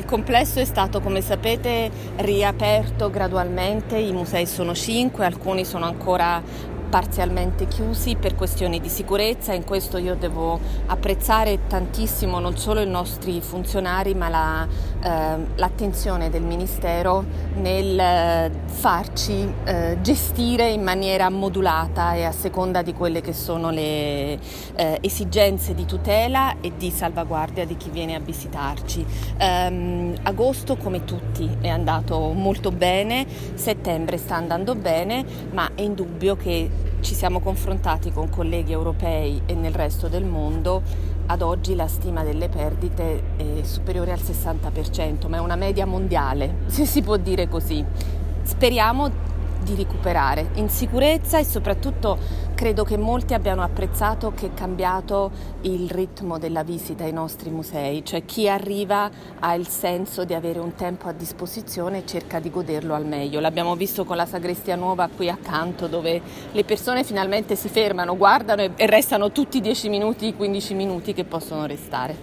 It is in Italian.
complesso è stato, come sapete, riaperto gradualmente. I musei sono 5, alcuni sono ancora parzialmente chiusi per questioni di sicurezza. In questo io devo apprezzare tantissimo non solo i nostri funzionari, ma l'attenzione del Ministero nel farci gestire in maniera modulata e a seconda di quelle che sono le esigenze di tutela e di salvaguardia di chi viene a visitarci. Agosto, come tutti, è andato molto bene, settembre sta andando bene, ma è indubbio che ci siamo confrontati con colleghi europei e nel resto del mondo. Ad oggi la stima delle perdite è superiore al 60%, ma è una media mondiale, se si può dire così. Speriamo di recuperare in sicurezza e soprattutto credo che molti abbiano apprezzato che è cambiato il ritmo della visita ai nostri musei, cioè chi arriva ha il senso di avere un tempo a disposizione e cerca di goderlo al meglio. L'abbiamo visto con la Sagrestia Nuova qui accanto, dove le persone finalmente si fermano, guardano e restano tutti i 10 minuti, 15 minuti che possono restare.